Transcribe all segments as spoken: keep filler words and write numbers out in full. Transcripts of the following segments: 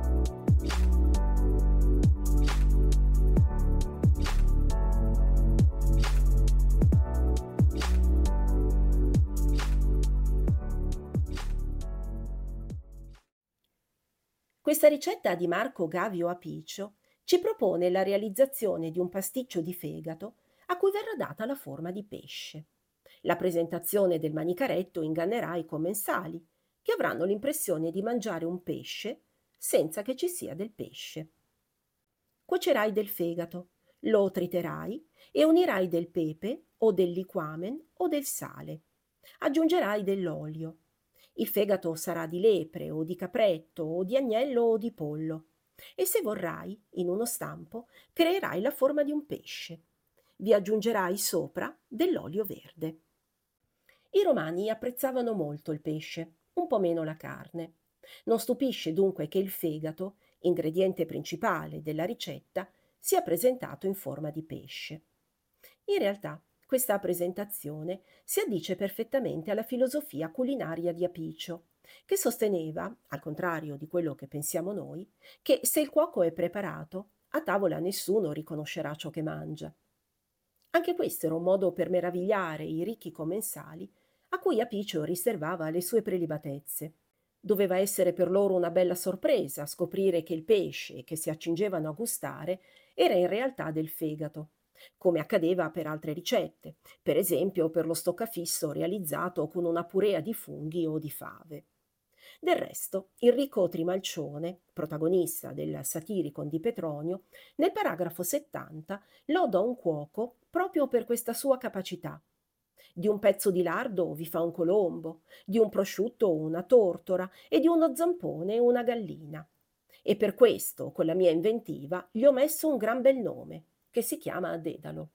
Questa ricetta di Marco Gavio Apiccio ci propone la realizzazione di un pasticcio di fegato a cui verrà data la forma di pesce. La presentazione del manicaretto ingannerà i commensali, che avranno l'impressione di mangiare un pesce senza che ci sia del pesce. Cuocerai del fegato, lo triterai e unirai del pepe o del liquamen o del sale. Aggiungerai dell'olio. Il fegato sarà di lepre o di capretto o di agnello o di pollo. E se vorrai, in uno stampo, creerai la forma di un pesce. Vi aggiungerai sopra dell'olio verde. I romani apprezzavano molto il pesce, un po' meno la carne. Non stupisce dunque che il fegato, ingrediente principale della ricetta, sia presentato in forma di pesce. In realtà, questa presentazione si addice perfettamente alla filosofia culinaria di Apicio, che sosteneva, al contrario di quello che pensiamo noi, che se il cuoco è preparato, a tavola nessuno riconoscerà ciò che mangia. Anche questo era un modo per meravigliare i ricchi commensali a cui Apicio riservava le sue prelibatezze. Doveva essere per loro una bella sorpresa scoprire che il pesce che si accingevano a gustare era in realtà del fegato, come accadeva per altre ricette, per esempio per lo stoccafisso realizzato con una purea di funghi o di fave. Del resto, il ricco Trimalcione, protagonista del Satiricon di Petronio, nel paragrafo settanta loda un cuoco proprio per questa sua capacità. Di un pezzo di lardo vi fa un colombo, di un prosciutto una tortora e di uno zampone una gallina. E per questo, con la mia inventiva, gli ho messo un gran bel nome, che si chiama Dedalo.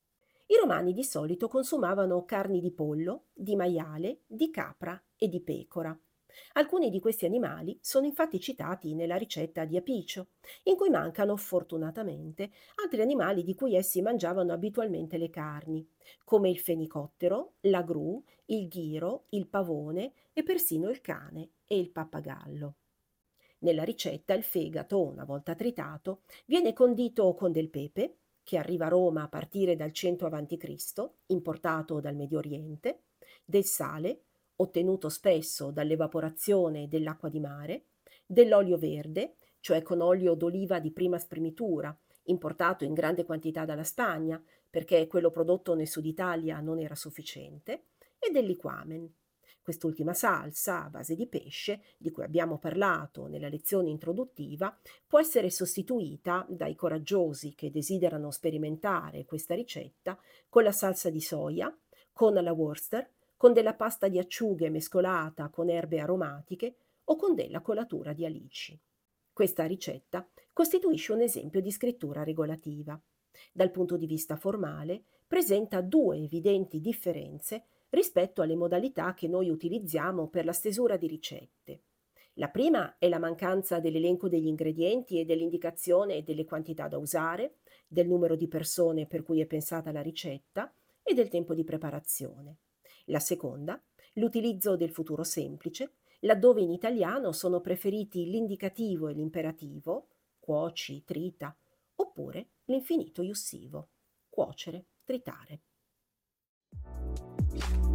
I romani di solito consumavano carni di pollo, di maiale, di capra e di pecora. Alcuni di questi animali sono infatti citati nella ricetta di Apicio, in cui mancano, fortunatamente, altri animali di cui essi mangiavano abitualmente le carni, come il fenicottero, la gru, il ghiro, il pavone e persino il cane e il pappagallo. Nella ricetta il fegato, una volta tritato, viene condito con del pepe, che arriva a Roma a partire dal cento avanti Cristo, importato dal Medio Oriente, del sale, ottenuto spesso dall'evaporazione dell'acqua di mare, dell'olio verde, cioè con olio d'oliva di prima spremitura, importato in grande quantità dalla Spagna, perché quello prodotto nel sud Italia non era sufficiente, e del liquamen. Quest'ultima salsa, a base di pesce, di cui abbiamo parlato nella lezione introduttiva, può essere sostituita dai coraggiosi che desiderano sperimentare questa ricetta con la salsa di soia, con la Worcester, con della pasta di acciughe mescolata con erbe aromatiche o con della colatura di alici. Questa ricetta costituisce un esempio di scrittura regolativa. Dal punto di vista formale, presenta due evidenti differenze rispetto alle modalità che noi utilizziamo per la stesura di ricette. La prima è la mancanza dell'elenco degli ingredienti e dell'indicazione delle quantità da usare, del numero di persone per cui è pensata la ricetta e del tempo di preparazione. La seconda, l'utilizzo del futuro semplice, laddove in italiano sono preferiti l'indicativo e l'imperativo, cuoci, trita, oppure l'infinito iussivo, cuocere, tritare.